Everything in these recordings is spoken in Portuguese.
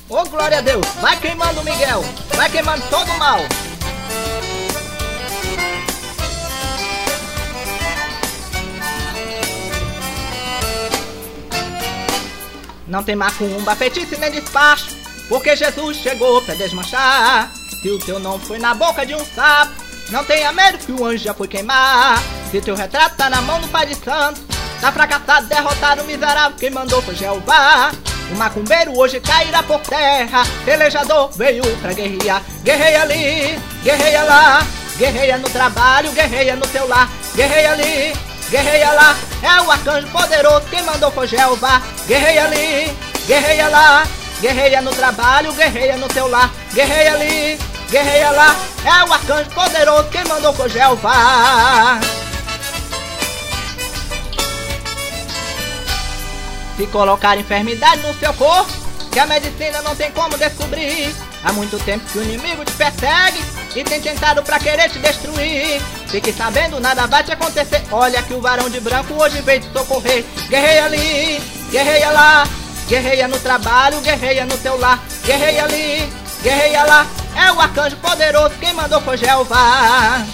Ô glória a Deus, vai queimando Miguel, vai queimando todo o mal. Não tem macumba, feitiço nem despacho, porque Jesus chegou pra desmanchar. Se o teu não foi na boca de um sapo, não tenha medo que o anjo já foi queimar. Se teu retrato tá na mão do Pai de Santo, tá fracassado, derrotado, miserável, quem mandou foi Jeová. O macumbeiro hoje cairá por terra, pelejador veio pra guerrear. Guerreia ali, guerreia lá, guerreia no trabalho, guerreia no teu lar. Guerreia ali, guerreia lá, é o arcanjo poderoso, quem mandou foi Jeová. Guerreia ali, guerreia lá, guerreia no trabalho, guerreia no teu lar. Guerreia ali, guerreia lá, é o arcanjo poderoso, quem mandou foi Jeová. Se colocar enfermidade no seu corpo, que a medicina não tem como descobrir. Há muito tempo que o inimigo te persegue e tem tentado pra querer te destruir. Fique sabendo, nada vai te acontecer. Olha que o varão de branco hoje veio te socorrer. Guerreia ali, guerreia lá, guerreia no trabalho, guerreia no teu lar. Guerreia ali, guerreia lá, é o arcanjo poderoso, quem mandou foi Jeová.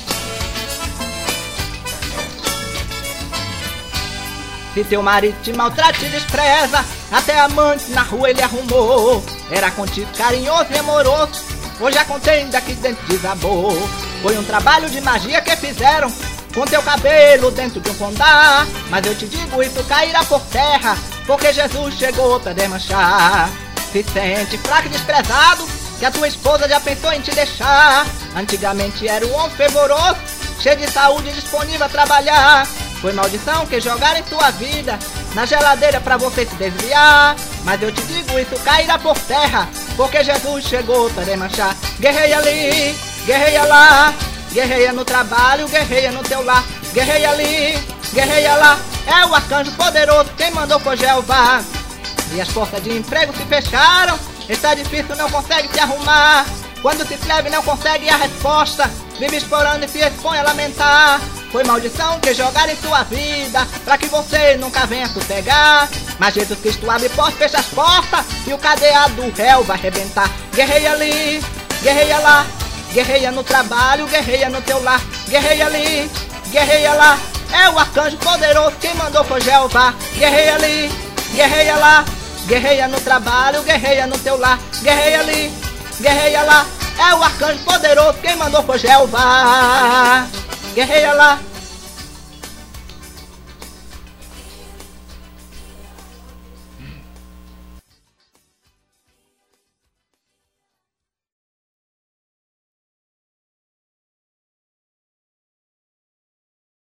Se teu marido te maltrata, te despreza, até amante na rua ele arrumou. Era contigo carinhoso e amoroso, hoje a contenda aqui dentro desabou. Foi um trabalho de magia que fizeram com teu cabelo dentro de um condá. Mas eu te digo, isso cairá por terra, porque Jesus chegou pra desmanchar. Se sente fraco e desprezado, que a tua esposa já pensou em te deixar. Antigamente era um homem fervoroso, cheio de saúde e disponível a trabalhar. Foi maldição que jogaram em tua vida na geladeira pra você se desviar. Mas eu te digo, isso cairá por terra, porque Jesus chegou pra desmanchar. Guerreia ali, guerreia lá, guerreia no trabalho, guerreia no teu lar. Guerreia ali, guerreia lá, é o arcanjo poderoso, quem mandou foi Jeová. E as portas de emprego se fecharam, está difícil, não consegue te arrumar. Quando se escreve não consegue a resposta, vive explorando e se expõe a lamentar. Foi maldição que jogaram em sua vida, pra que você nunca venha sossegar. Mas Jesus Cristo abre portas, fecha as portas, e o cadeado do réu vai arrebentar. Guerreia ali, guerreia lá, guerreia no trabalho, guerreia no teu lar. Guerreia ali, guerreia lá, é o arcanjo poderoso, quem mandou foi Jeová. Guerreia ali, guerreia lá, guerreia no trabalho, guerreia no teu lar. Guerreia ali, guerreia lá, é o arcanjo poderoso, quem mandou foi Jeová. Guerreia lá,